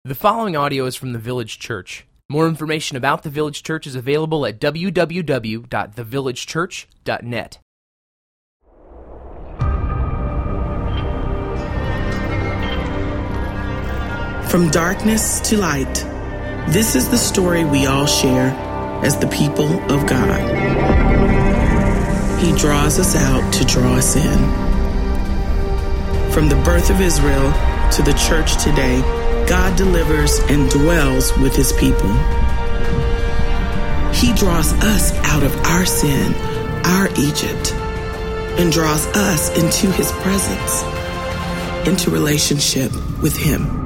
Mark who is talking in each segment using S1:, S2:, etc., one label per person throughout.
S1: The following audio is from the Village Church. More information about the Village Church is available at www.thevillagechurch.net.
S2: From darkness to light, this is the story we all share as the people of God. He draws us out to draw us in. From the birth of Israel to the church today, God delivers and dwells with his people. He draws us out of our sin, our Egypt, and draws us into his presence, into relationship with him.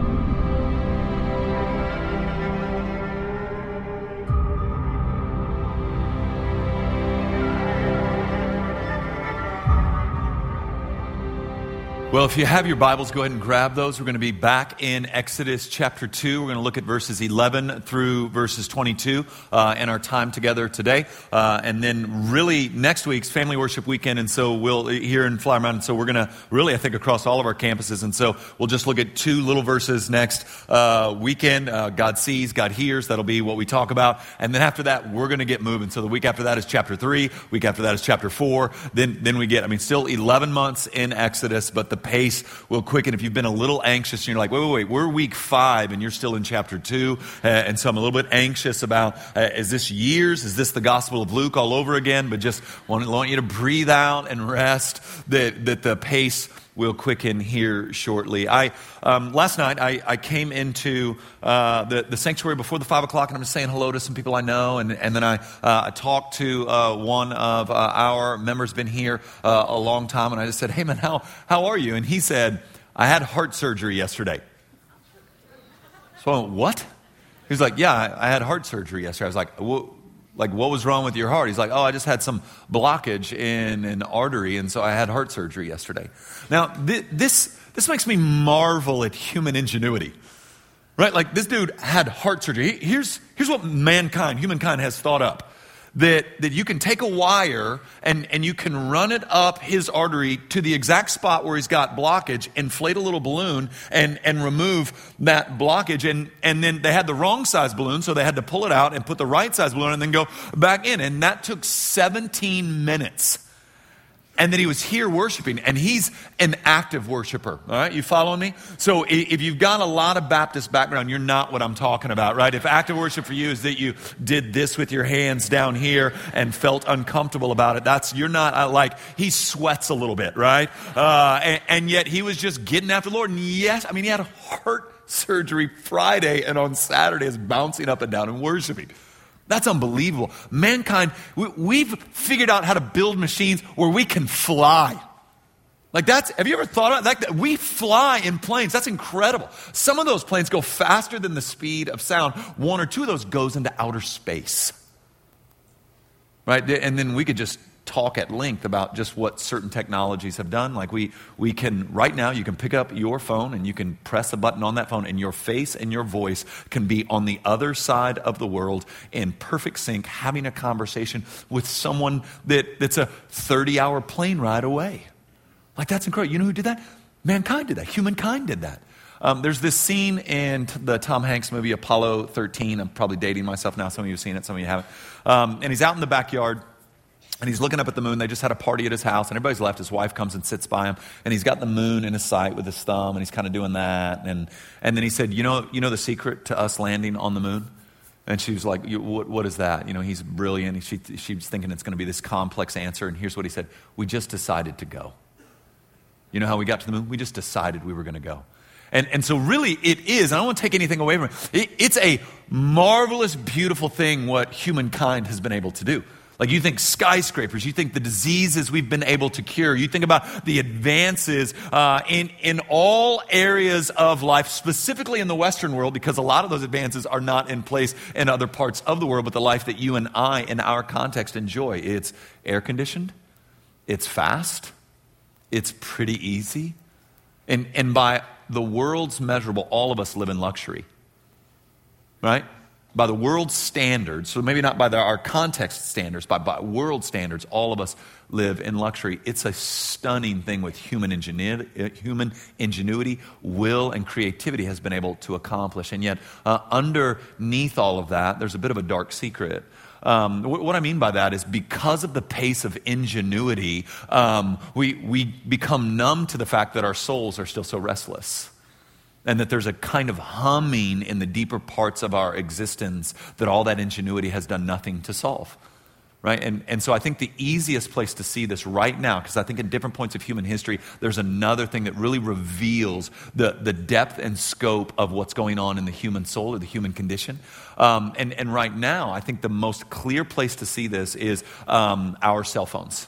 S3: Well, if you have your Bibles, go ahead and grab those. We're going to be back in Exodus chapter 2. We're going to look at verses 11 through verses 22 in our time together today. And then really next week's Family Worship Weekend. And so we'll, here in Flower Mountain, so we're going to really, I think, across all of our campuses. And so we'll just look at two little verses next weekend. God sees, God hears. That'll be what we talk about. And then after that, we're going to get moving. So the week after that is chapter 3. Week after that is chapter 4. Then we get, still 11 months in Exodus, but the pace will quicken. If you've been a little anxious and you're like, wait, we're week 5 and you're still in chapter 2. And so I'm a little bit anxious about, is this years? Is this the Gospel of Luke all over again? But just want you to breathe out and rest that the pace will quicken here shortly. Last night, I came into the sanctuary before the 5 o'clock, and I'm just saying hello to some people I know, and then I talked to one of our members, been here a long time, and I just said, hey man, how are you? And he said, I had heart surgery yesterday. So I went, what? He was like, yeah, I had heart surgery yesterday. I was like, what was wrong with your heart? He's like, I just had some blockage in an artery, and so I had heart surgery yesterday. Now, this makes me marvel at human ingenuity, right? Like, this dude had heart surgery. Here's what humankind has thought up. That you can take a wire and you can run it up his artery to the exact spot where he's got blockage, inflate a little balloon and remove that blockage. And then they had the wrong size balloon, so they had to pull it out and put the right size balloon and then go back in. And that took 17 minutes. And then he was here worshiping, and he's an active worshiper. All right, you following me? So if you've got a lot of Baptist background, you're not what I'm talking about, right? If active worship for you is that you did this with your hands down here and felt uncomfortable about it, you're not he sweats a little bit, right? And yet he was just getting after the Lord. And yes, he had heart surgery Friday, and on Saturday is bouncing up and down and worshiping. That's unbelievable. Mankind, we've figured out how to build machines where we can fly. Have you ever thought about that? We fly in planes. That's incredible. Some of those planes go faster than the speed of sound. One or two of those goes into outer space. Right? And then we could just talk at length about just what certain technologies have done. Like we can, right now, you can pick up your phone and you can press a button on that phone and your face and your voice can be on the other side of the world in perfect sync, having a conversation with someone that's a 30-hour plane ride away. That's incredible. You know who did that? Mankind did that. Humankind did that. There's this scene in the Tom Hanks movie Apollo 13. I'm probably dating myself now. Some of you have seen it, some of you haven't. And he's out in the backyard. And he's looking up at the moon. They just had a party at his house, and everybody's left. His wife comes and sits by him, and he's got the moon in his sight with his thumb, and he's kind of doing that. And then he said, you know the secret to us landing on the moon? And she was like, what is that? He's brilliant. She was thinking it's going to be this complex answer, and here's what he said. We just decided to go. You know how we got to the moon? We just decided we were going to go. And so really it is, and I don't want to take anything away from it, it's a marvelous, beautiful thing what humankind has been able to do. You think skyscrapers, you think the diseases we've been able to cure, you think about the advances in all areas of life, specifically in the Western world, because a lot of those advances are not in place in other parts of the world, but the life that you and I, in our context, enjoy. It's air-conditioned, it's fast, it's pretty easy, and by the world's measurable, all of us live in luxury, right? by the world's standards, so maybe not by our context standards, but by world standards, all of us live in luxury. It's a stunning thing with human ingenuity, will, and creativity has been able to accomplish. And yet, underneath all of that, there's a bit of a dark secret. What I mean by that is because of the pace of ingenuity, we become numb to the fact that our souls are still so restless. And that there's a kind of humming in the deeper parts of our existence that all that ingenuity has done nothing to solve. Right? And so I think the easiest place to see this right now, because I think at different points of human history, there's another thing that really reveals the depth and scope of what's going on in the human soul or the human condition. And right now, I think the most clear place to see this is our cell phones.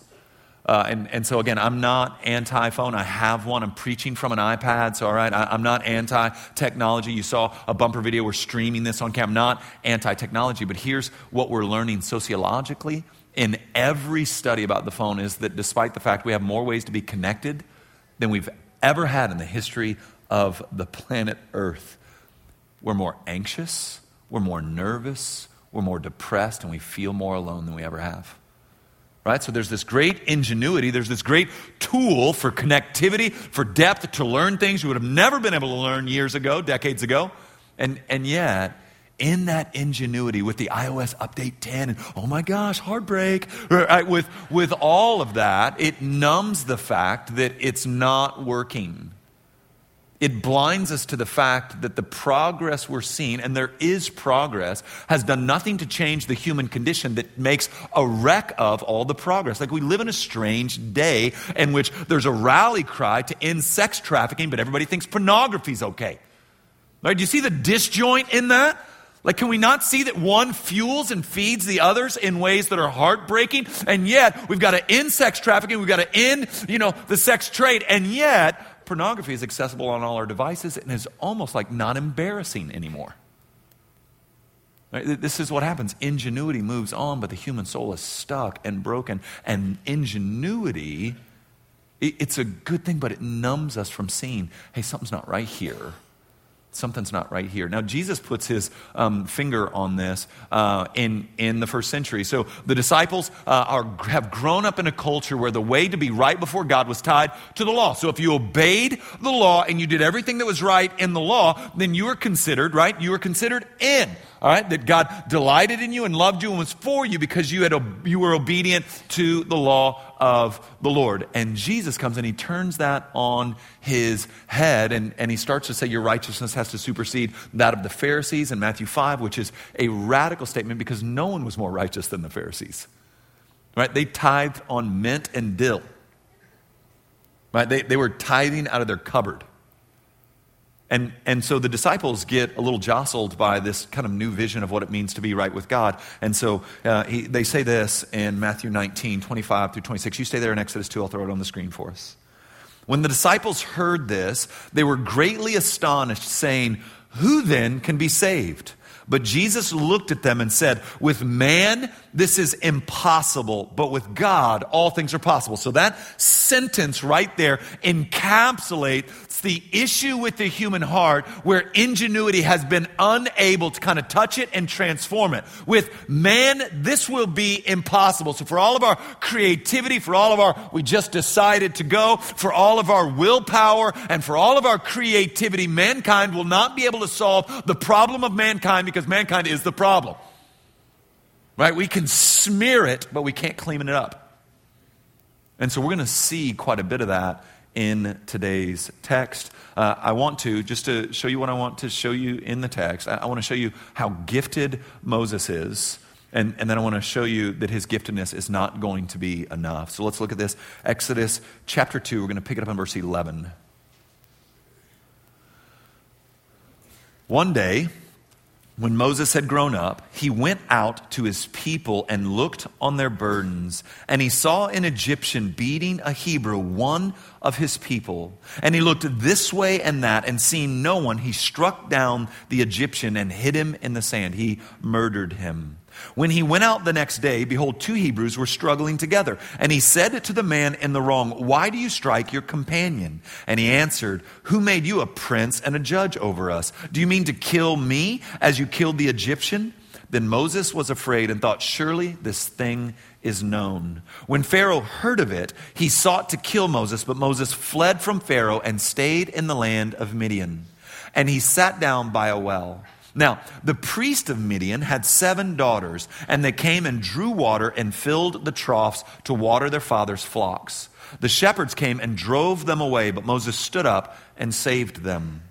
S3: And so again, I'm not anti-phone. I have one. I'm preaching from an iPad. So all right, I'm not anti-technology. You saw a bumper video. We're streaming this on camera. I'm not anti-technology. But here's what we're learning sociologically in every study about the phone is that despite the fact we have more ways to be connected than we've ever had in the history of the planet Earth, we're more anxious, we're more nervous, we're more depressed, and we feel more alone than we ever have. Right? So there's this great ingenuity, there's this great tool for connectivity, for depth, to learn things you would have never been able to learn years ago, decades ago. And yet, in that ingenuity with the iOS update 10, and oh my gosh, heartbreak, right? With all of that, it numbs the fact that it's not working. It blinds us to the fact that the progress we're seeing, and there is progress, has done nothing to change the human condition that makes a wreck of all the progress. Like we live in a strange day in which there's a rally cry to end sex trafficking, but everybody thinks pornography's okay. Right? Do you see the disjoint in that? Like, can we not see that one fuels and feeds the others in ways that are heartbreaking? And yet, we've got to end sex trafficking, we've got to end, the sex trade, and yet, pornography is accessible on all our devices and is almost like not embarrassing anymore. Right? This is what happens. Ingenuity moves on, but the human soul is stuck and broken. And ingenuity, it's a good thing, but it numbs us from seeing, hey, something's not right here. Something's not right here. Now, Jesus puts his finger on this in the first century. So the disciples have grown up in a culture where the way to be right before God was tied to the law. So if you obeyed the law and you did everything that was right in the law, then you were considered, right? You were considered in. All right, that God delighted in you and loved you and was for you because you were obedient to the law of the Lord. And Jesus comes and he turns that on his head and he starts to say your righteousness has to supersede that of the Pharisees in Matthew 5, which is a radical statement because no one was more righteous than the Pharisees. Right? They tithed on mint and dill. Right? They were tithing out of their cupboard. And so the disciples get a little jostled by this kind of new vision of what it means to be right with God. And so they say this in Matthew 19, 25 through 26. You stay there in Exodus 2. I'll throw it on the screen for us. When the disciples heard this, they were greatly astonished, saying, "Who then can be saved?" But Jesus looked at them and said, "With man, this is impossible, but with God, all things are possible." So that sentence right there encapsulates the issue with the human heart where ingenuity has been unable to kind of touch it and transform it. With man, this will be impossible. So for all of our creativity, for all of our, we just decided to go, for all of our willpower, and for all of our creativity, mankind will not be able to solve the problem of mankind because mankind is the problem. Right? We can smear it, but we can't clean it up. And so we're going to see quite a bit of that in today's text. I want to, just to show you what I want to show you in the text, I want to show you how gifted Moses is, and then I want to show you that his giftedness is not going to be enough. So let's look at this. Exodus chapter 2, we're going to pick it up in verse 11. One day, when Moses had grown up, he went out to his people and looked on their burdens. And he saw an Egyptian beating a Hebrew, one of his people. And he looked this way and that, and seeing no one, he struck down the Egyptian and hid him in the sand. He murdered him. When he went out the next day, behold, two Hebrews were struggling together. And he said to the man in the wrong, "Why do you strike your companion?" And he answered, "Who made you a prince and a judge over us? Do you mean to kill me as you killed the Egyptian?" Then Moses was afraid and thought, surely this thing is known. When Pharaoh heard of it, he sought to kill Moses, but Moses fled from Pharaoh and stayed in the land of Midian. And he sat down by a well. Now, the priest of Midian had 7 daughters, and they came and drew water and filled the troughs to water their father's flocks. The shepherds came and drove them away, but Moses stood up and saved them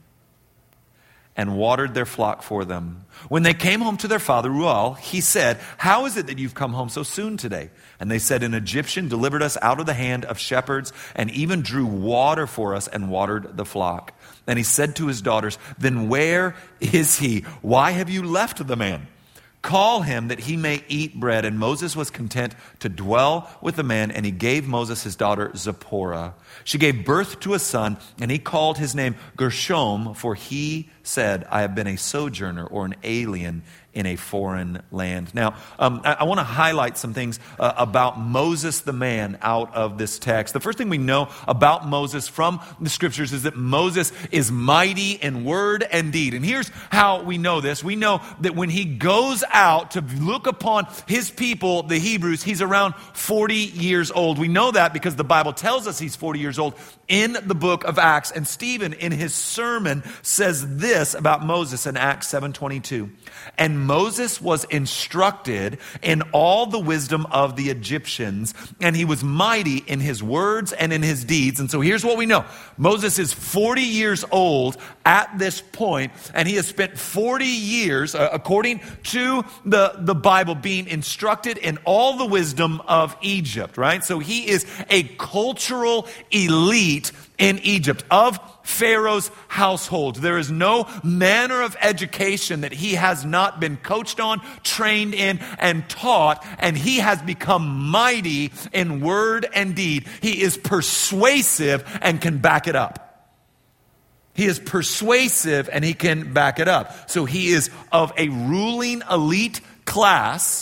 S3: and watered their flock for them. When they came home to their father, Reuel, he said, how is it that you've come home so soon today? And they said, an Egyptian delivered us out of the hand of shepherds and even drew water for us and watered the flock. And he said to his daughters, then where is he? Why have you left the man? Call him that he may eat bread. And Moses was content to dwell with the man, and he gave Moses his daughter Zipporah. She gave birth to a son, and he called his name Gershom, for he said, I have been a sojourner or an alien in a foreign land. Now, I want to highlight some things about Moses the man out of this text. The first thing we know about Moses from the scriptures is that Moses is mighty in word and deed. And here's how we know this. We know that when he goes out to look upon his people, the Hebrews, he's around 40 years old. We know that because the Bible tells us he's 40 years old in the book of Acts. And Stephen, in his sermon, says this about Moses in Acts 7:22. And Moses was instructed in all the wisdom of the Egyptians, and he was mighty in his words and in his deeds. And so here's what we know. Moses is 40 years old at this point, and he has spent 40 years, according to the Bible, being instructed in all the wisdom of Egypt, right? So he is a cultural elite in Egypt, of Pharaoh's household. There is no manner of education that he has not been coached on, trained in, and taught, and he has become mighty in word and deed. He is persuasive and can back it up. He is persuasive and he can back it up. So he is of a ruling elite class,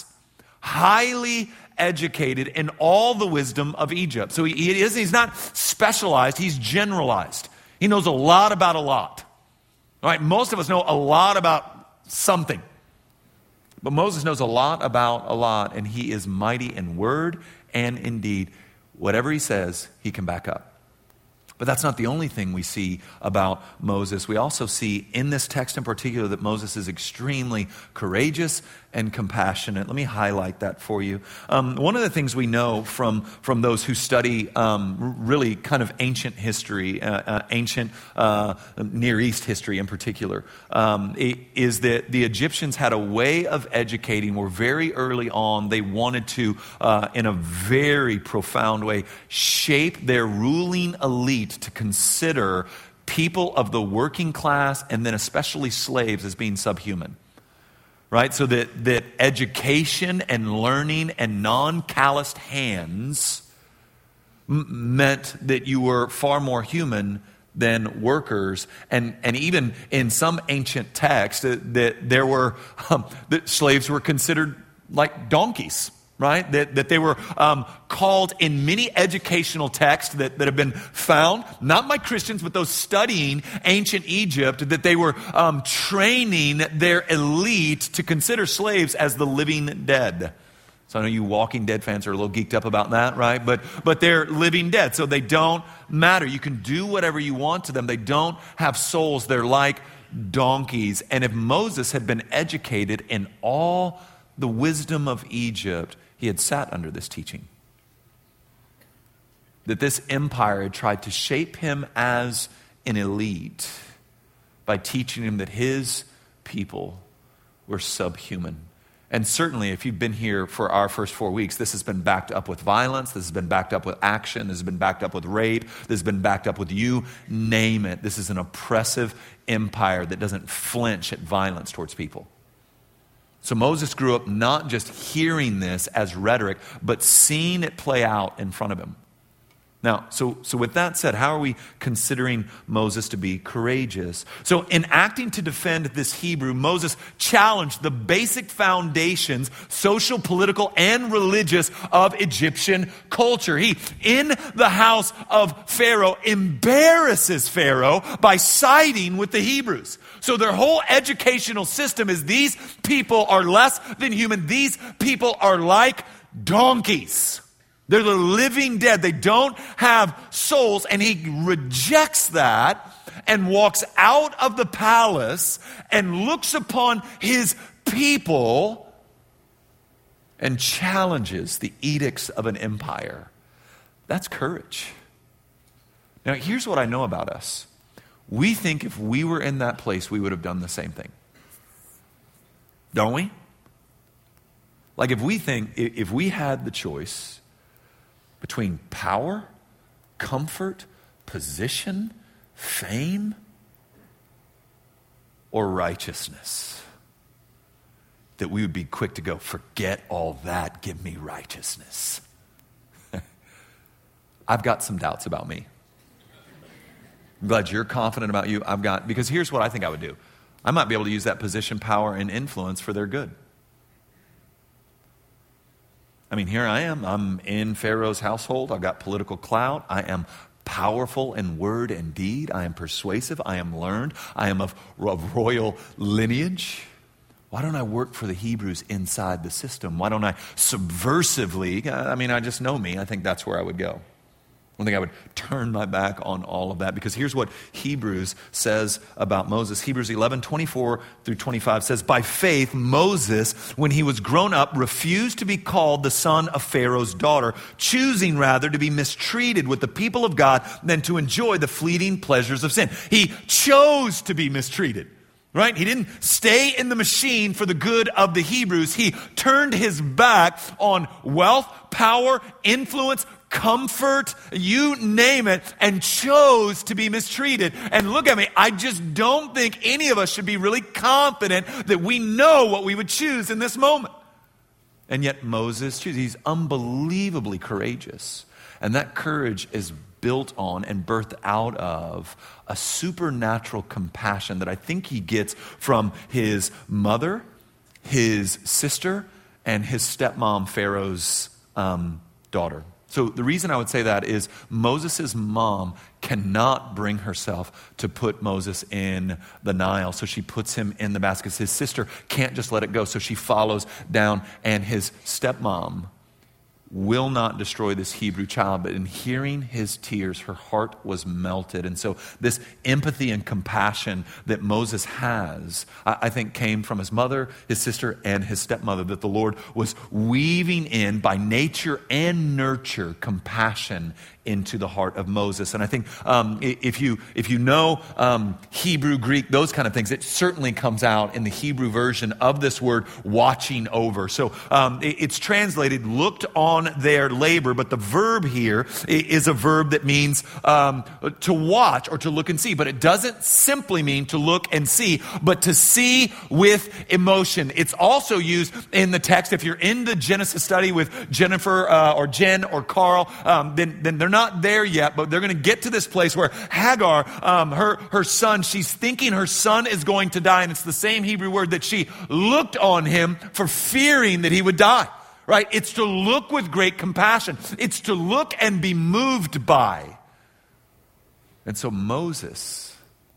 S3: highly educated in all the wisdom of Egypt. So he's not specialized, he's generalized. He knows a lot about a lot. All right, most of us know a lot about something. But Moses knows a lot about a lot, and he is mighty in word and in deed. Whatever he says, he can back up. But that's not the only thing we see about Moses. We also see in this text in particular that Moses is extremely courageous and compassionate. Let me highlight that for you. One of the things we know from those who study really kind of ancient history, ancient Near East history in particular, is that the Egyptians had a way of educating where very early on they wanted to, in a very profound way, shape their ruling elite to consider people of the working class and then especially slaves as being subhuman. Right? So that education and learning and non-calloused hands meant that you were far more human than workers. And even in some ancient texts that there were that slaves were considered like donkeys. Right? That they were called in many educational texts that have been found, not by Christians, but those studying ancient Egypt, that they were training their elite to consider slaves as the living dead. So I know you Walking Dead fans are a little geeked up about that, right? But they're living dead, so they don't matter. You can do whatever you want to them. They don't have souls. They're like donkeys. And if Moses had been educated in all the wisdom of Egypt, he had sat under this teaching. That this empire had tried to shape him as an elite by teaching him that his people were subhuman. And certainly, if you've been here for our first 4 weeks, this has been backed up with violence, this has been backed up with action, this has been backed up with rape, this has been backed up with you name it. This is an oppressive empire that doesn't flinch at violence towards people. So Moses grew up not just hearing this as rhetoric, but seeing it play out in front of him. Now, so with that said, how are we considering Moses to be courageous? So in acting to defend this Hebrew, Moses challenged the basic foundations, social, political, and religious of Egyptian culture. He, in the house of Pharaoh, embarrasses Pharaoh by siding with the Hebrews. So their whole educational system is these people are less than human. These people are like donkeys. They're the living dead. They don't have souls. And he rejects that and walks out of the palace and looks upon his people and challenges the edicts of an empire. That's courage. Now, here's what I know about us. We think if we were in that place, we would have done the same thing. Don't we? Like if we had the choice between power, comfort, position, fame, or righteousness, that we would be quick to go, forget all that, give me righteousness. I've got some doubts about me. I'm glad you're confident about you. Because here's what I think I would do. I might be able to use that position, power, and influence for their good. I mean, here I am. I'm in Pharaoh's household. I've got political clout. I am powerful in word and deed. I am persuasive. I am learned. I am of royal lineage. Why don't I work for the Hebrews inside the system? Why don't I subversively, I just know me. I think that's where I would go. I think I would turn my back on all of that, because here's what Hebrews says about Moses. Hebrews 11:24-25 says, by faith, Moses, when he was grown up, refused to be called the son of Pharaoh's daughter, choosing rather to be mistreated with the people of God than to enjoy the fleeting pleasures of sin. He chose to be mistreated. Right? He didn't stay in the machine for the good of the Hebrews. He turned his back on wealth, power, influence, comfort, you name it, and chose to be mistreated. And look at me, I just don't think any of us should be really confident that we know what we would choose in this moment. And yet Moses chooses. He's unbelievably courageous. And that courage is built on and birthed out of a supernatural compassion that I think he gets from his mother, his sister, and his stepmom, Pharaoh's daughter. So the reason I would say that is Moses' mom cannot bring herself to put Moses in the Nile, so she puts him in the basket. His sister can't just let it go, so she follows down, and his stepmom will not destroy this Hebrew child, but in hearing his tears, her heart was melted. And so this empathy and compassion that Moses has, I think came from his mother, his sister, and his stepmother, that the Lord was weaving in by nature and nurture compassion into the heart of Moses. And I think if you know Hebrew, Greek, those kind of things, it certainly comes out in the Hebrew version of this word, watching over. So it's translated, looked on their labor, but the verb here is a verb that means to watch or to look and see. But it doesn't simply mean to look and see, but to see with emotion. It's also used in the text. If you're in the Genesis study with Jennifer or Jen or Carl, then they're not there yet, but they're going to get to this place where Hagar, her son, she's thinking her son is going to die, and it's the same Hebrew word that she looked on him for fearing that he would die. Right? It's to look with great compassion. It's to look and be moved by. And so Moses,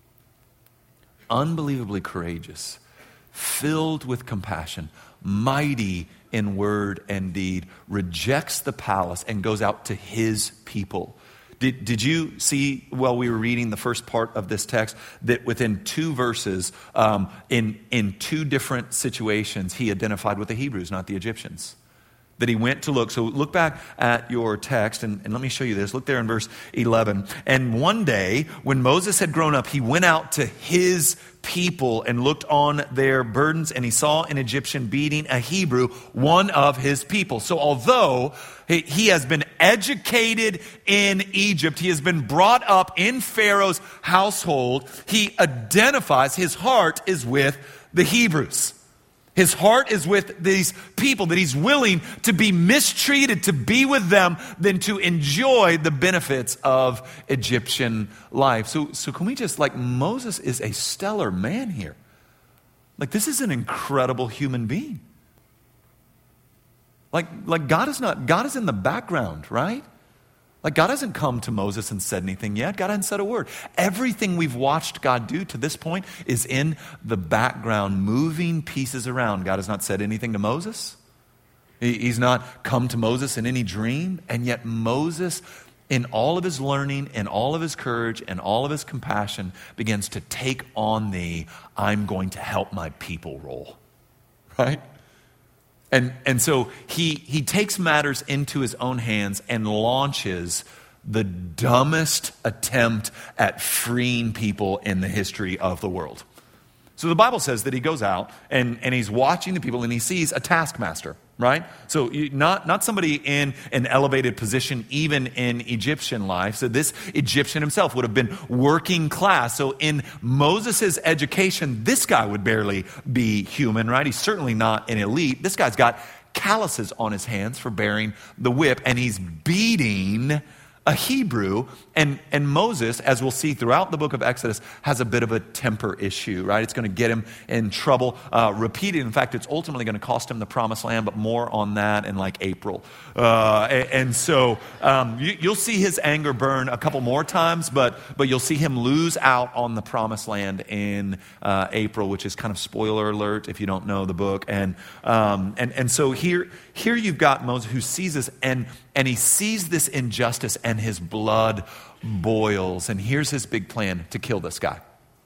S3: unbelievably courageous, filled with compassion, mighty in word and deed, rejects the palace and goes out to his people. Did you see, while we were reading the first part of this text, that within 2 verses, in 2 different situations, he identified with the Hebrews, not the Egyptians? That he went to look. So look back at your text, and let me show you this. Look there in verse 11. And one day, when Moses had grown up, he went out to his people and looked on their burdens, and he saw an Egyptian beating a Hebrew, one of his people. So although he has been educated in Egypt, he has been brought up in Pharaoh's household, he identifies, his heart is with the Hebrews. His heart is with these people, that he's willing to be mistreated, to be with them, than to enjoy the benefits of Egyptian life. So can we just, Moses is a stellar man here. This is an incredible human being. God is in the background, right? God hasn't come to Moses and said anything yet. God hasn't said a word. Everything we've watched God do to this point is in the background, moving pieces around. God has not said anything to Moses. He's not come to Moses in any dream. And yet Moses, in all of his learning and all of his courage and all of his compassion, begins to take on the "I'm going to help my people" role. Right? And so he takes matters into his own hands and launches the dumbest attempt at freeing people in the history of the world. So the Bible says that he goes out and he's watching the people and he sees a taskmaster, right? So not somebody in an elevated position even in Egyptian life. So this Egyptian himself would have been working class. So in Moses' education, this guy would barely be human, right? He's certainly not an elite. This guy's got calluses on his hands for bearing the whip, and he's beating a Hebrew, and Moses, as we'll see throughout the book of Exodus, has a bit of a temper issue, right? It's going to get him in trouble repeated. In fact, it's ultimately going to cost him the promised land, but more on that in April. So you'll see his anger burn a couple more times, but you'll see him lose out on the promised land in April, which is kind of spoiler alert if you don't know the book. And so here you've got Moses who sees this, and he sees this injustice, and his blood boils. And here's his big plan: to kill this guy.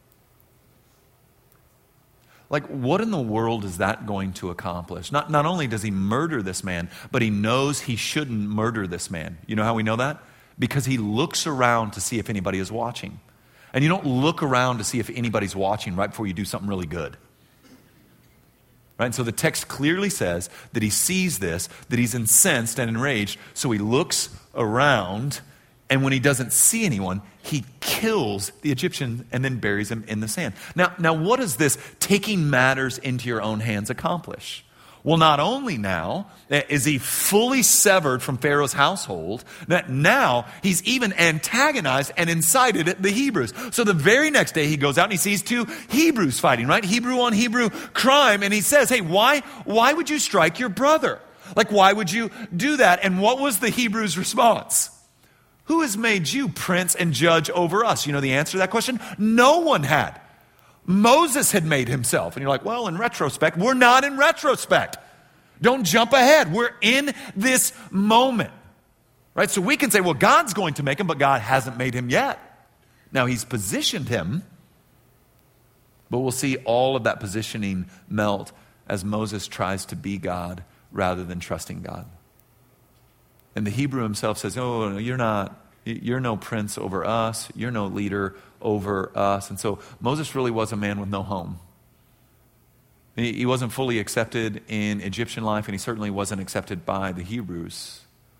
S3: What in the world is that going to accomplish? Not only does he murder this man, but he knows he shouldn't murder this man. You know how we know that? Because he looks around to see if anybody is watching. And you don't look around to see if anybody's watching right before you do something really good. Right? And so the text clearly says that he sees this, that he's incensed and enraged, so he looks around, and when he doesn't see anyone, he kills the Egyptian and then buries him in the sand. Now what does this taking matters into your own hands accomplish? Well, not only now is he fully severed from Pharaoh's household, that now he's even antagonized and incited the Hebrews. So the very next day he goes out and he sees two Hebrews fighting, right? Hebrew on Hebrew crime. And he says, hey, why would you strike your brother? Why would you do that? And what was the Hebrews' response? Who has made you prince and judge over us? You know the answer to that question? No one had. Moses had made himself. And you're like, well, in retrospect, we're not in retrospect. Don't jump ahead. We're in this moment. Right? So we can say, well, God's going to make him, but God hasn't made him yet. Now, he's positioned him, but we'll see all of that positioning melt as Moses tries to be God rather than trusting God. And the Hebrew himself says, oh, no, you're no prince over us. You're no leader over us. And so Moses really was a man with no home. He wasn't fully accepted in Egyptian life, and he certainly wasn't accepted by the Hebrews.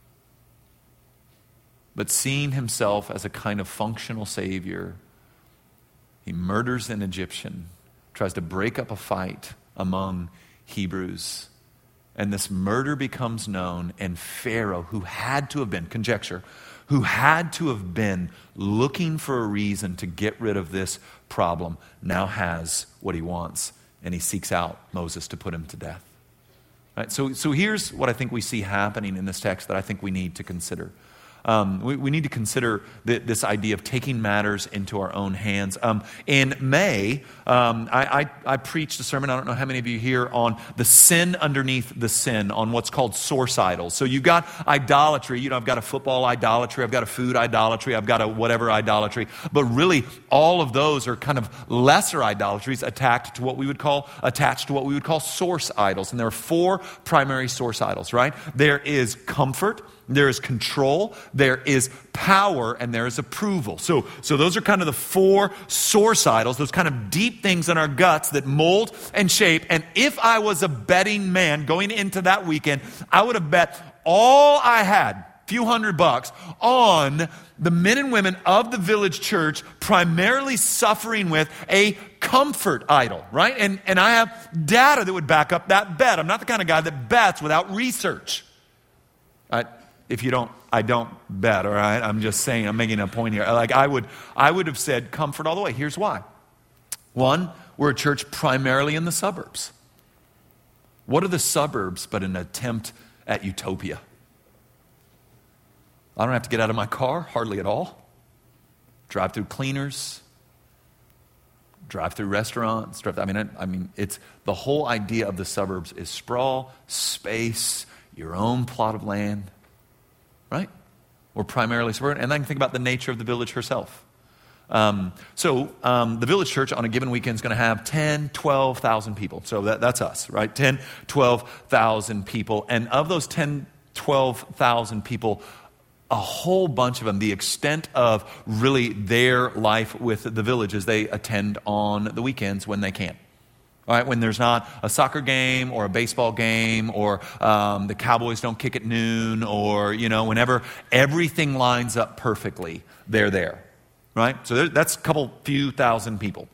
S3: But seeing himself as a kind of functional savior, he murders an Egyptian, tries to break up a fight among Hebrews. And this murder becomes known, and Pharaoh, who had to have been, conjecture, who had to have been looking for a reason to get rid of this problem, now has what he wants, and he seeks out Moses to put him to death. Right? So here's what I think we see happening in this text that I think we need to consider. We need to consider this idea of taking matters into our own hands. In May, I preached a sermon, I don't know how many of you here, on the sin underneath the sin, on what's called source idols. So you've got idolatry. I've got a football idolatry, I've got a food idolatry, I've got a whatever idolatry. But really, all of those are kind of lesser idolatries attached to what we would call source idols. And there are four primary source idols, right? There is comfort, there is control, there is power, and there is approval. So those are kind of the four source idols, those kind of deep things in our guts that mold and shape. And if I was a betting man going into that weekend, I would have bet all I had few $100 on the men and women of the Village Church primarily suffering with a comfort idol, right? And I have data that would back up that bet. I'm not the kind of guy that bets without research. If you don't, I don't bet, all right? I'm just saying, I'm making a point here. Like I would have said comfort all the way. Here's why. One, we're a church primarily in the suburbs. What are the suburbs but an attempt at utopia? I don't have to get out of my car, hardly at all. Drive through cleaners, drive through restaurants. I mean, it's the whole idea of the suburbs is sprawl, space, your own plot of land, right? We're primarily suburban, and then think about the nature of the Village herself. The Village Church on a given weekend is going to have 10, 12,000 people. So that's us, right? 10, 12,000 people. And of those 10, 12,000 people, a whole bunch of them, the extent of really their life with the Village is they attend on the weekends when they can. All right, when there's not a soccer game or a baseball game or the Cowboys don't kick at noon or, whenever everything lines up perfectly, they're there. Right? So that's a few thousand people.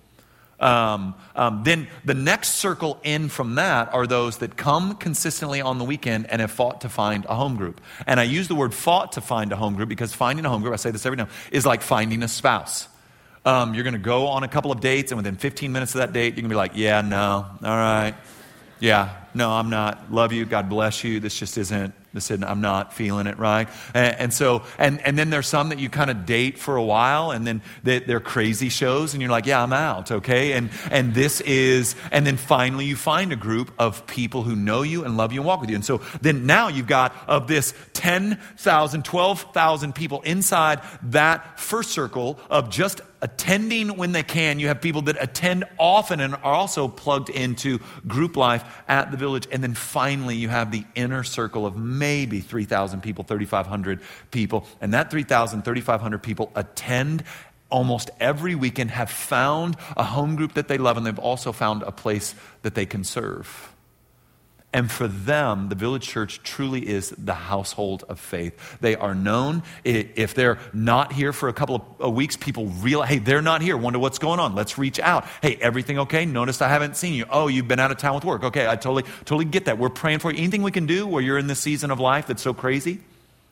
S3: Then the next circle in from that are those that come consistently on the weekend and have fought to find a home group. And I use the word fought to find a home group because finding a home group, I say this every now and then, is like finding a spouse. You're going to go on a couple of dates and within 15 minutes of that date, you're going to be like, yeah, no, all right. Yeah, no, I'm not. Love you. God bless you. This isn't, I'm not feeling it, right? And then there's some that you kind of date for a while and then they're crazy shows and you're like, yeah, I'm out, okay? And then finally you find a group of people who know you and love you and walk with you. And so then now you've got of this 10,000, 12,000 people inside that first circle of just attending when they can. You have people that attend often and are also plugged into group life at the Village. And then finally you have the inner circle of maybe 3,000 people, 3,500 people. And that 3,000, 3,500 people attend almost every weekend, have found a home group that they love, and they've also found a place that they can serve. And for them, the Village Church truly is the household of faith. They are known. If they're not here for a couple of weeks, people realize, hey, they're not here. Wonder what's going on. Let's reach out. Hey, everything okay? Noticed I haven't seen you. Oh, you've been out of town with work. Okay, I totally get that. We're praying for you. Anything we can do where you're in this season of life that's so crazy?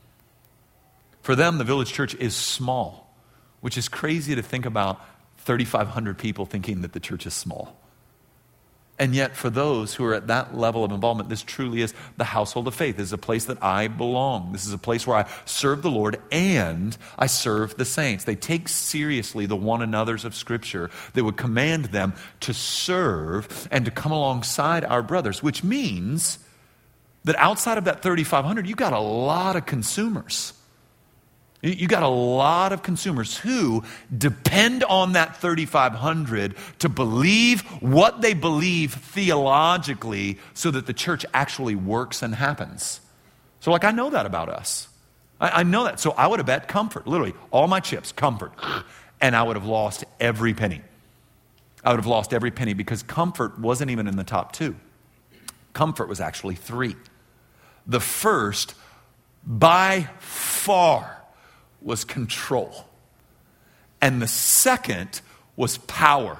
S3: For them, the Village Church is small, which is crazy to think about 3,500 people thinking that the church is small. And yet for those who are at that level of involvement, this truly is the household of faith. This is a place that I belong. This is a place where I serve the Lord and I serve the saints. They take seriously the one another's of Scripture that would command them to serve and to come alongside our brothers, which means that outside of that 3,500, you got a lot of consumers. You got a lot of consumers who depend on that 3,500 to believe what they believe theologically so that the church actually works and happens. So I know that about us. I know that. So I would have bet comfort, literally all my chips, comfort. And I would have lost every penny. I would have lost every penny because comfort wasn't even in the top two. Comfort was actually 3. The first, by far, was control. And the second was power.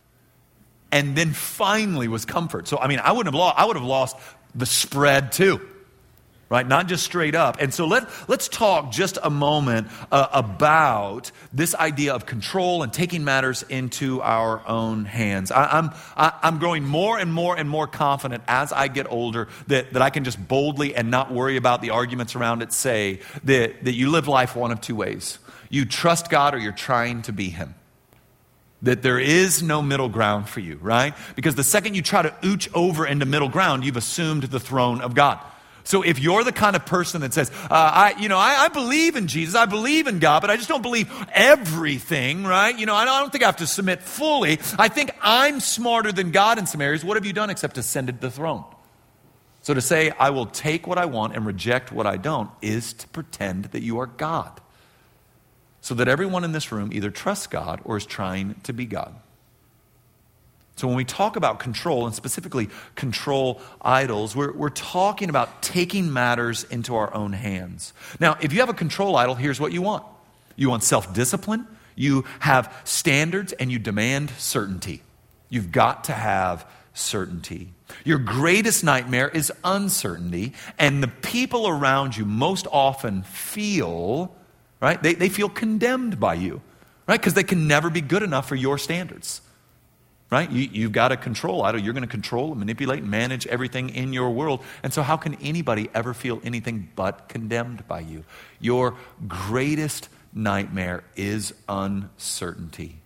S3: And then finally was comfort. So, I would have lost the spread too. Right? Not just straight up. And so let's talk just a moment about this idea of control and taking matters into our own hands. I'm growing more and more and more confident as I get older that I can just boldly and not worry about the arguments around it say that you live life one of two ways. You trust God or you're trying to be Him. That there is no middle ground for you, right? Because the second you try to ooch over into middle ground, you've assumed the throne of God. So if you're the kind of person that says, I believe in Jesus, I believe in God, but I just don't believe everything, right? I don't think I have to submit fully. I think I'm smarter than God in some areas. What have you done except ascended the throne? So to say, I will take what I want and reject what I don't is to pretend that you are God. So that everyone in this room either trusts God or is trying to be God. So when we talk about control, and specifically control idols, we're talking about taking matters into our own hands. Now, if you have a control idol, here's what you want. You want self-discipline, you have standards, and you demand certainty. You've got to have certainty. Your greatest nightmare is uncertainty, and the people around you most often feel, right? They feel condemned by you, right? Because they can never be good enough for your standards. Right? You've got a control idol. You're going to control and manipulate and manage everything in your world. And so how can anybody ever feel anything but condemned by you? Your greatest nightmare is uncertainty.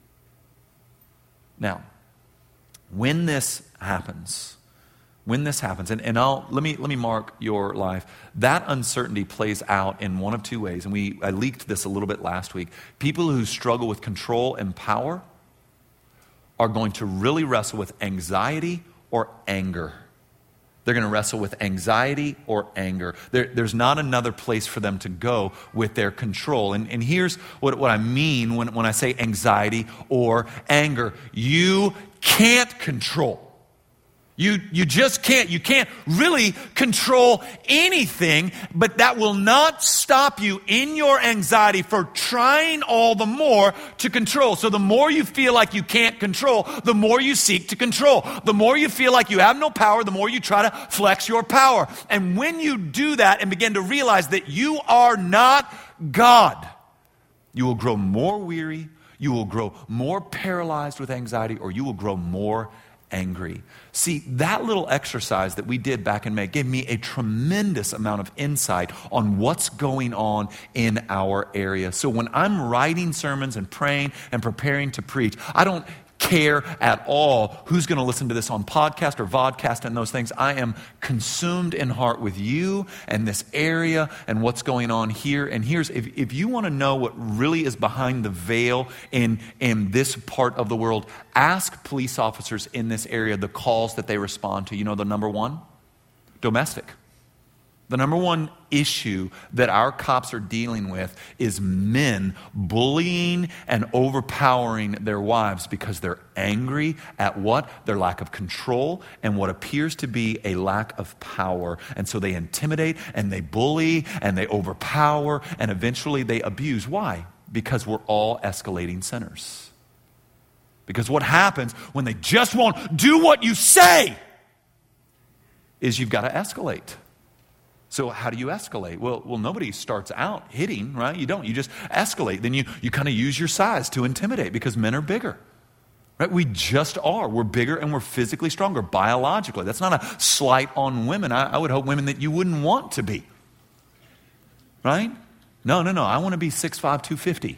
S3: Now, when this happens, and let me mark your life, that uncertainty plays out in one of two ways. And I leaked this a little bit last week. People who struggle with control and power are going to really wrestle with anxiety or anger. They're going to wrestle with anxiety or anger. There's not another place for them to go with their control. And here's what I mean when I say anxiety or anger. You can't control. You just can't. You can't really control anything, but that will not stop you in your anxiety for trying all the more to control. So the more you feel like you can't control, the more you seek to control. The more you feel like you have no power, the more you try to flex your power. And when you do that and begin to realize that you are not God, you will grow more weary, you will grow more paralyzed with anxiety, or you will grow more angry. See, that little exercise that we did back in May gave me a tremendous amount of insight on what's going on in our area. So when I'm writing sermons and praying and preparing to preach, I don't care at all who's going to listen to this on podcast or vodcast and those things. I am consumed in heart with you and this area and what's going on here. And if you want to know what really is behind the veil in this part of the world, ask police officers in this area the calls that they respond to. You know the number one? Domestic. The number one issue that our cops are dealing with is men bullying and overpowering their wives because they're angry at what? Their lack of control and what appears to be a lack of power. And so they intimidate and they bully and they overpower and eventually they abuse. Why? Because we're all escalating sinners. Because what happens when they just won't do what you say is you've got to escalate. So how do you escalate? Well, nobody starts out hitting, right? You don't. You just escalate. Then you kind of use your size to intimidate because men are bigger. Right? We just are. We're bigger and we're physically stronger biologically. That's not a slight on women. I would hope women that you wouldn't want to be. Right? No. I want to be 6'5", 250.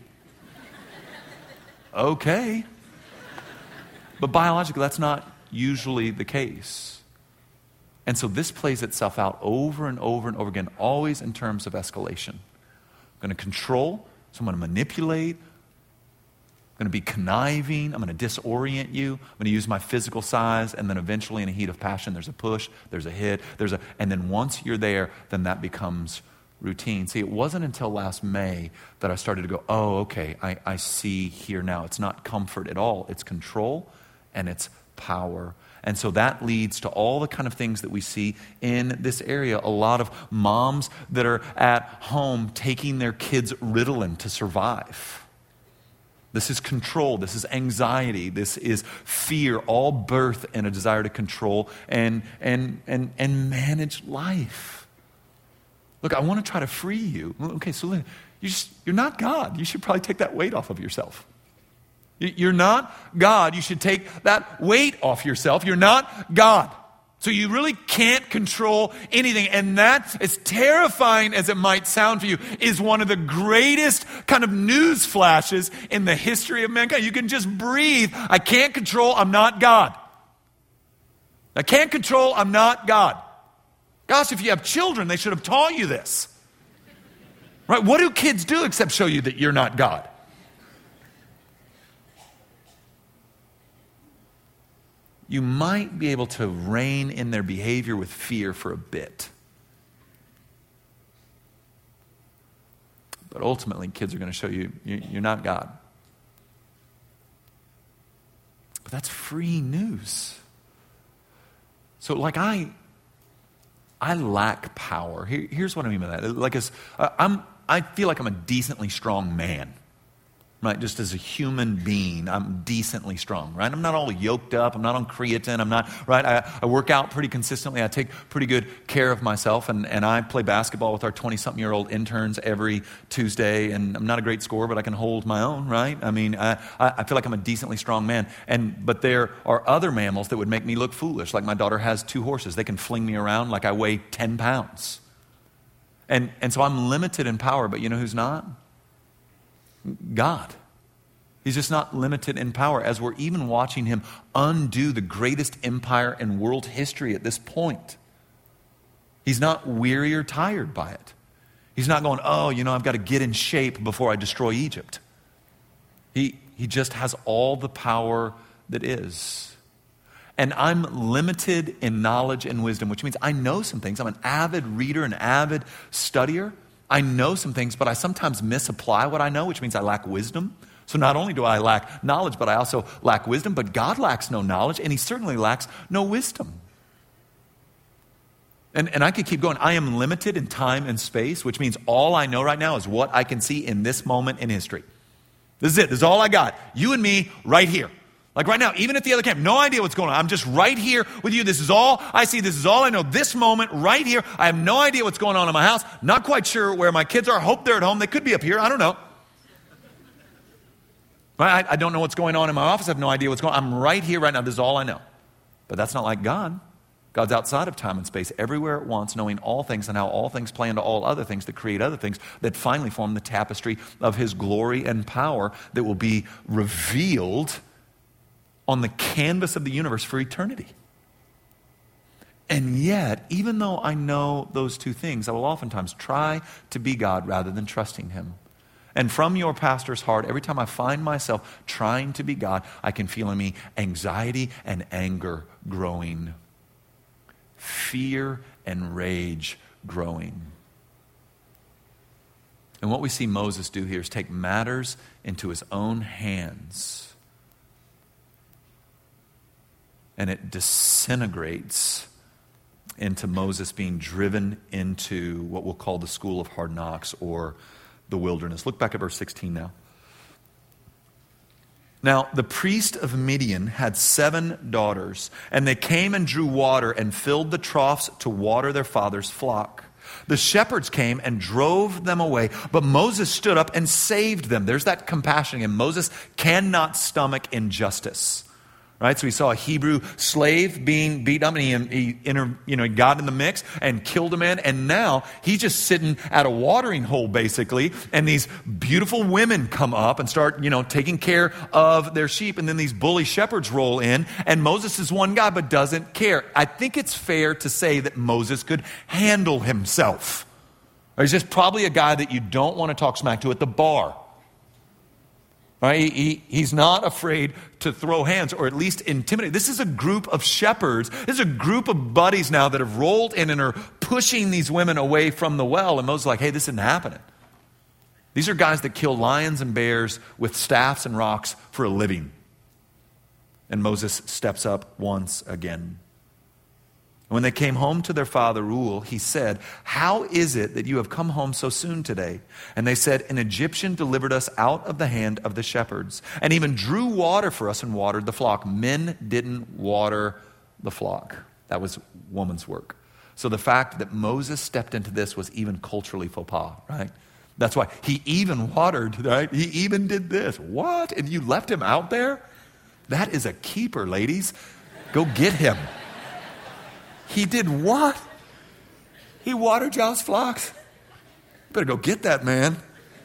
S3: Okay. But biologically, that's not usually the case. And so this plays itself out over and over and over again, always in terms of escalation. I'm going to control, so I'm going to manipulate, I'm going to be conniving, I'm going to disorient you, I'm going to use my physical size, and then eventually in a heat of passion, there's a push, there's a hit, and then once you're there, then that becomes routine. See, it wasn't until last May that I started to go, oh, okay, I see here now. It's not comfort at all. It's control and it's power. And so that leads to all the kind of things that we see in this area. A lot of moms that are at home taking their kids Ritalin to survive. This is control. This is anxiety. This is fear, all birth in a desire to control and manage life. Look, I want to try to free you. Okay, so you're not God. You should probably take that weight off of yourself. You're not God. You should take that weight off yourself. You're not God. So you really can't control anything. And that, as terrifying as it might sound for you, is one of the greatest kind of news flashes in the history of mankind. You can just breathe. I can't control. I'm not God. I can't control. I'm not God. Gosh, if you have children, they should have taught you this. Right? What do kids do except show you that you're not God? You might be able to rein in their behavior with fear for a bit. But ultimately, kids are going to show you you're not God. that's free news. So like I lack power. Here's what I mean by that. Like I feel like I'm a decently strong man. Right, just as a human being, I'm decently strong, right? I'm not all yoked up. I'm not on creatine. I'm not, right? I work out pretty consistently. I take pretty good care of myself, and I play basketball with our 20-something-year-old interns every Tuesday, and I'm not a great scorer, but I can hold my own, right? I mean, I feel like I'm a decently strong man, but there are other mammals that would make me look foolish, like my daughter has 2 horses. They can fling me around like I weigh 10 pounds. And so I'm limited in power, but you know who's not? God. He's just not limited in power, as we're even watching him undo the greatest empire in world history at this point. He's not weary or tired by it. He's not going, I've got to get in shape before I destroy Egypt. He just has all the power that is. And I'm limited in knowledge and wisdom, which means I know some things. I'm an avid reader, an avid studier. I know some things, but I sometimes misapply what I know, which means I lack wisdom. So not only do I lack knowledge, but I also lack wisdom. But God lacks no knowledge, and he certainly lacks no wisdom. And I could keep going. I am limited in time and space, which means all I know right now is what I can see in this moment in history. This is it. This is all I got. You and me right here. Like right now, even at the other camp, no idea what's going on. I'm just right here with you. This is all I see. This is all I know. This moment right here. I have no idea what's going on in my house. Not quite sure where my kids are. Hope they're at home. They could be up here. I don't know. Right? I don't know what's going on in my office. I have no idea what's going on. I'm right here right now. This is all I know. But that's not like God. God's outside of time and space, everywhere at once, knowing all things and how all things play into all other things to create other things that finally form the tapestry of his glory and power that will be revealed on the canvas of the universe for eternity. And yet, even though I know those two things, I will oftentimes try to be God rather than trusting him. And from your pastor's heart, every time I find myself trying to be God, I can feel in me anxiety and anger growing. Fear and rage growing. And what we see Moses do here is take matters into his own hands. And it disintegrates into Moses being driven into what we'll call the school of hard knocks or the wilderness. Look back at verse 16 now. Now, the priest of Midian had 7 daughters, and they came and drew water and filled the troughs to water their father's flock. The shepherds came and drove them away, but Moses stood up and saved them. There's that compassion, and Moses cannot stomach injustice. Right? So he saw a Hebrew slave being beat up, and he got in the mix and killed a man. And now he's just sitting at a watering hole, basically. And these beautiful women come up and start, taking care of their sheep. And then these bully shepherds roll in. And Moses is one guy, but doesn't care. I think it's fair to say that Moses could handle himself. Or he's just probably a guy that you don't want to talk smack to at the bar. Right? He's not afraid to throw hands or at least intimidate. This is a group of shepherds. This is a group of buddies now that have rolled in and are pushing these women away from the well. And Moses is like, hey, this isn't happening. These are guys that kill lions and bears with staffs and rocks for a living. And Moses steps up once again. When they came home to their father Reuel, he said, how is it that you have come home so soon today? And they said, an Egyptian delivered us out of the hand of the shepherds, and even drew water for us and watered the flock. Men didn't water the flock. That was woman's work. So the fact that Moses stepped into this was even culturally faux pas, right? That's why he even watered, right? He even did this. What? And you left him out there? That is a keeper, ladies. Go get him. He did what? He watered y'all's flocks. Better go get that man.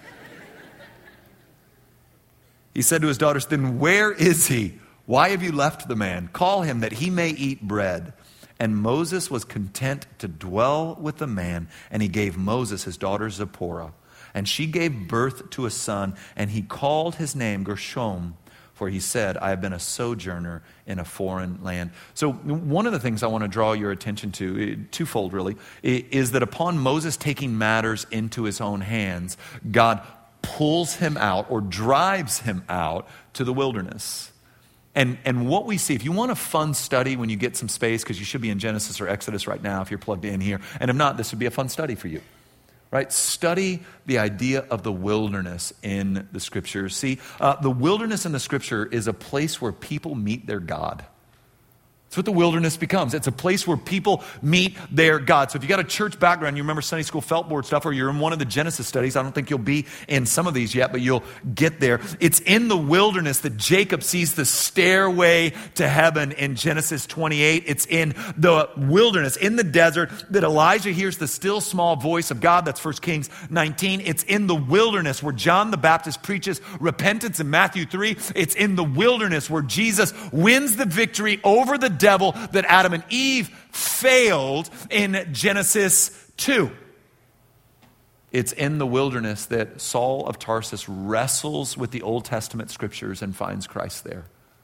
S3: He said to his daughters, then where is he? Why have you left the man? Call him that he may eat bread. And Moses was content to dwell with the man, and he gave Moses his daughter Zipporah. And she gave birth to a son, and he called his name Gershom. For he said, I have been a sojourner in a foreign land. So one of the things I want to draw your attention to, twofold really, is that upon Moses taking matters into his own hands, God pulls him out or drives him out to the wilderness. And what we see, if you want a fun study when you get some space, because you should be in Genesis or Exodus right now if you're plugged in here, and if not, this would be a fun study for you. Right? Study the idea of the wilderness in the Scriptures. See, the wilderness in the Scripture is a place where people meet their God. That's what the wilderness becomes. It's a place where people meet their God. So if you got a church background, you remember Sunday school felt board stuff, or you're in one of the Genesis studies, I don't think you'll be in some of these yet, but you'll get there. It's in the wilderness that Jacob sees the stairway to heaven in Genesis 28. It's in the wilderness, in the desert, that Elijah hears the still small voice of God. That's 1 Kings 19. It's in the wilderness where John the Baptist preaches repentance in Matthew 3. It's in the wilderness where Jesus wins the victory over the devil that Adam and Eve failed in Genesis 2. It's in the wilderness that Saul of Tarsus wrestles with the Old Testament scriptures and finds Christ there.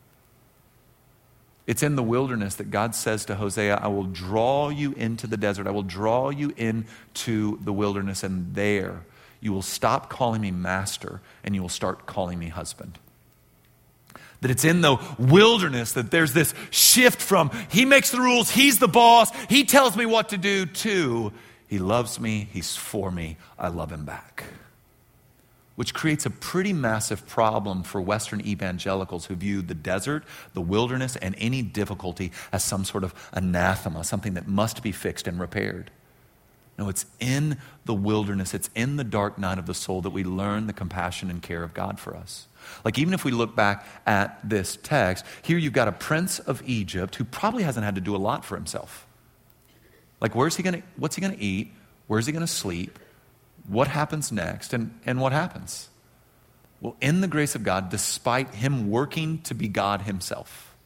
S3: It's in the wilderness that God says to Hosea, I will draw you into the desert. I will draw you into the wilderness, and there you will stop calling me master and you will start calling me husband. That it's in the wilderness that there's this shift from he makes the rules, he's the boss, he tells me what to do, to he loves me, he's for me, I love him back. Which creates a pretty massive problem for Western evangelicals who view the desert, the wilderness, and any difficulty as some sort of anathema, something that must be fixed and repaired. No, it's in the wilderness, it's in the dark night of the soul that we learn the compassion and care of God for us. Like, even if we look back at this text, here you've got a prince of Egypt who probably hasn't had to do a lot for himself. Like, what's he going to eat? Where's he going to sleep? What happens next? And what happens? Well, in the grace of God, despite him working to be God himself,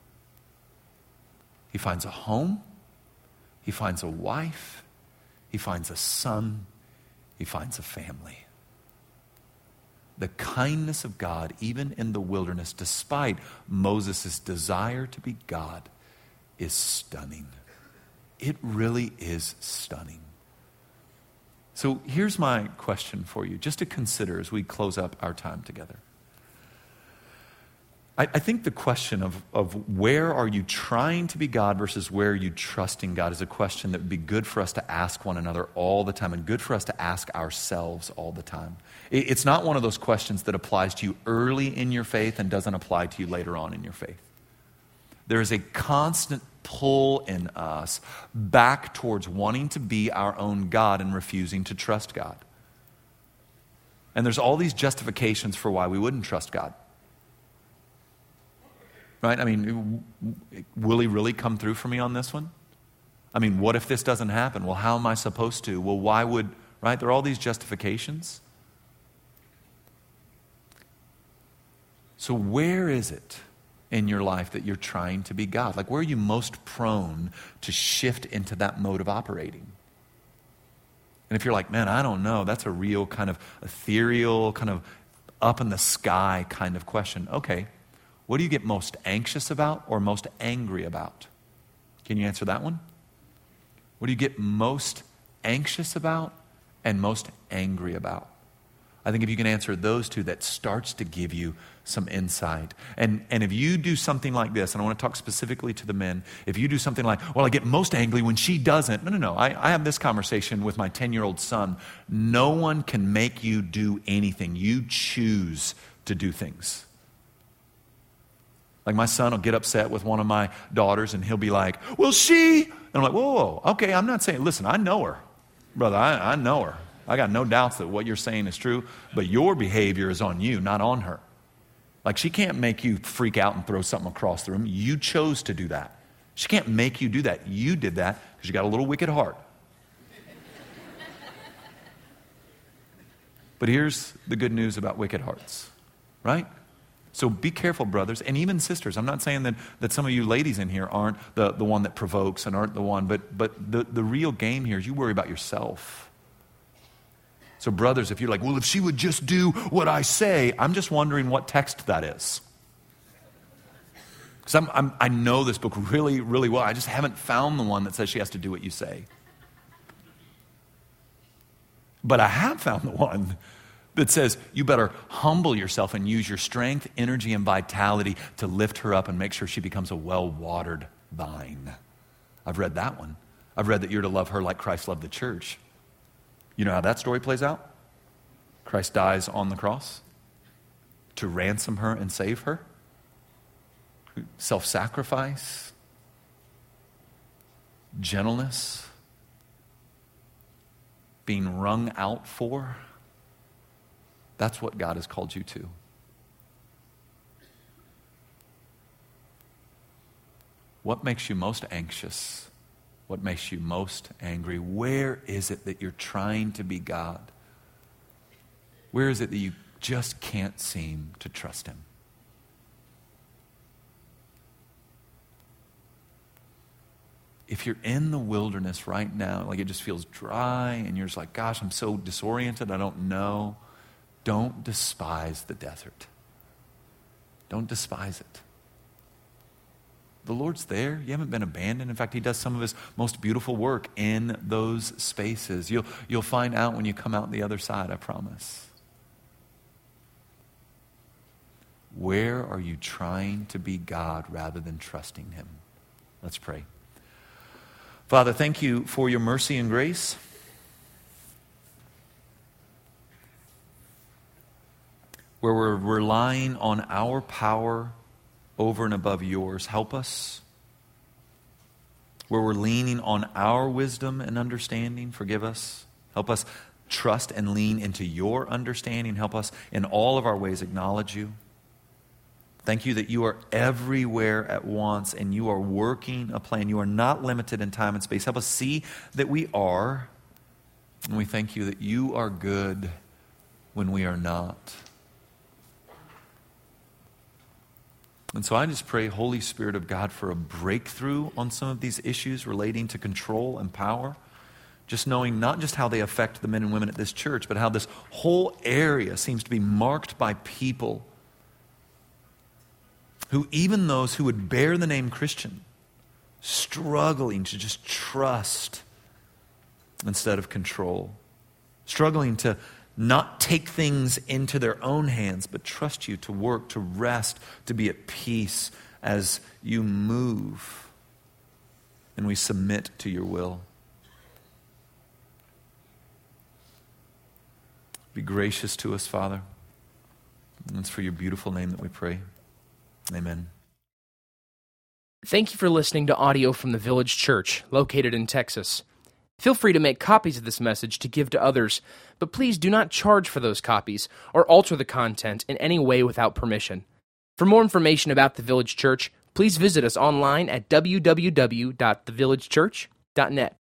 S3: he finds a home, he finds a wife, he finds a son, he finds a family. The kindness of God, even in the wilderness, despite Moses' desire to be God, is stunning. It really is stunning. So here's my question for you, just to consider as we close up our time together. I think the question of where are you trying to be God versus where are you trusting God is a question that would be good for us to ask one another all the time and good for us to ask ourselves all the time. It's not one of those questions that applies to you early in your faith and doesn't apply to you later on in your faith. There is a constant pull in us back towards wanting to be our own God and refusing to trust God. And there's all these justifications for why we wouldn't trust God. Right? I mean, will he really come through for me on this one? I mean, what if this doesn't happen? Well, how am I supposed to? Well, why would, right? There are all these justifications. So where is it in your life that you're trying to be God? Like, where are you most prone to shift into that mode of operating? And if you're like, man, I don't know, that's a real kind of ethereal, kind of up in the sky kind of question. Okay. What do you get most anxious about or most angry about? Can you answer that one? What do you get most anxious about and most angry about? I think if you can answer those two, that starts to give you some insight. And if you do something like this, and I want to talk specifically to the men, if you do something like, well, I get most angry when she doesn't. No. I have this conversation with my 10-year-old son. No one can make you do anything. You choose to do things. Like, my son will get upset with one of my daughters and he'll be like, well, she, and I'm like, whoa, okay, I'm not saying, listen, I know her. Brother, I know her. I got no doubts that what you're saying is true, but your behavior is on you, not on her. Like, she can't make you freak out and throw something across the room. You chose to do that. She can't make you do that. You did that because you got a little wicked heart. But here's the good news about wicked hearts, right? So be careful, brothers, and even sisters. I'm not saying that some of you ladies in here aren't the one that provokes and aren't the one, but the real game here is you worry about yourself. So brothers, if you're like, well, if she would just do what I say, I'm just wondering what text that is. Because I know this book really, really well. I just haven't found the one that says she has to do what you say. But I have found the one that says you better humble yourself and use your strength, energy, and vitality to lift her up and make sure she becomes a well-watered vine. I've read that one. I've read that you're to love her like Christ loved the church. You know how that story plays out? Christ dies on the cross to ransom her and save her. Self-sacrifice, gentleness, being wrung out for. That's what God has called you to. What makes you most anxious? What makes you most angry? Where is it that you're trying to be God? Where is it that you just can't seem to trust Him? If you're in the wilderness right now, like it just feels dry and you're just like, gosh, I'm so disoriented, I don't know. Don't despise the desert. Don't despise it. The Lord's there. You haven't been abandoned. In fact, He does some of His most beautiful work in those spaces. You'll find out when you come out the other side, I promise. Where are you trying to be God rather than trusting Him? Let's pray. Father, thank you for your mercy and grace. Where we're relying on our power over and above yours, help us. Where we're leaning on our wisdom and understanding, forgive us. Help us trust and lean into your understanding. Help us in all of our ways acknowledge you. Thank you that you are everywhere at once and you are working a plan. You are not limited in time and space. Help us see that we are. And we thank you that you are good when we are not. And so I just pray, Holy Spirit of God, for a breakthrough on some of these issues relating to control and power. Just knowing not just how they affect the men and women at this church, but how this whole area seems to be marked by people who, even those who would bear the name Christian, struggling to just trust instead of control. Struggling to not take things into their own hands, but trust you to work, to rest, to be at peace as you move. And we submit to your will. Be gracious to us, Father. And it's for your beautiful name that we pray. Amen.
S1: Thank you for listening to audio from the Village Church, located in Texas. Feel free to make copies of this message to give to others, but please do not charge for those copies or alter the content in any way without permission. For more information about the Village Church, please visit us online at www.thevillagechurch.net.